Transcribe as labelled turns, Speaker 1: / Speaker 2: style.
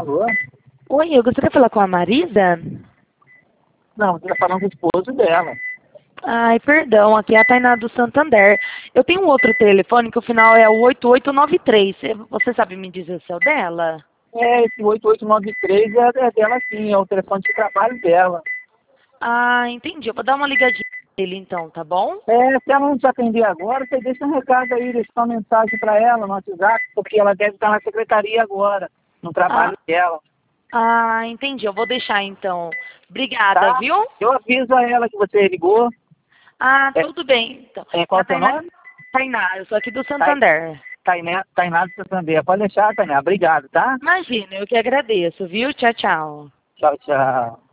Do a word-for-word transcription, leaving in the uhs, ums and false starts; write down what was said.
Speaker 1: Alô?
Speaker 2: Oi, eu gostaria de falar com a Marisa.
Speaker 1: Não, você está falando com o esposo dela.
Speaker 2: Ai, perdão, aqui é a Tainá do Santander. Eu tenho um outro telefone que o final é o oito oito nove três. Você sabe me dizer se é o dela?
Speaker 1: É, esse oito oito nove três é, é dela sim, é o telefone de trabalho dela.
Speaker 2: Ah, entendi. Eu vou dar uma ligadinha nele então, tá bom?
Speaker 1: É, se ela não te atender agora, você deixa um recado aí, deixa uma mensagem para ela no WhatsApp, porque ela deve estar na secretaria agora, no
Speaker 2: Ah,
Speaker 1: trabalho dela.
Speaker 2: ah, entendi. Eu vou deixar então. Obrigada,
Speaker 1: Tá?
Speaker 2: viu?
Speaker 1: Eu aviso a ela que você ligou.
Speaker 2: Ah,
Speaker 1: É,
Speaker 2: tudo bem. Então,
Speaker 1: é,
Speaker 2: é
Speaker 1: qual
Speaker 2: a
Speaker 1: é o seu
Speaker 2: Tainá,
Speaker 1: nome?
Speaker 2: Tainá, eu sou aqui do
Speaker 1: Tai-
Speaker 2: Santander.
Speaker 1: Tainá, Tainá do Santander. Pode deixar, Tainá. Obrigado, tá?
Speaker 2: Imagina, eu que agradeço, viu? Tchau, tchau.
Speaker 1: Tchau, tchau.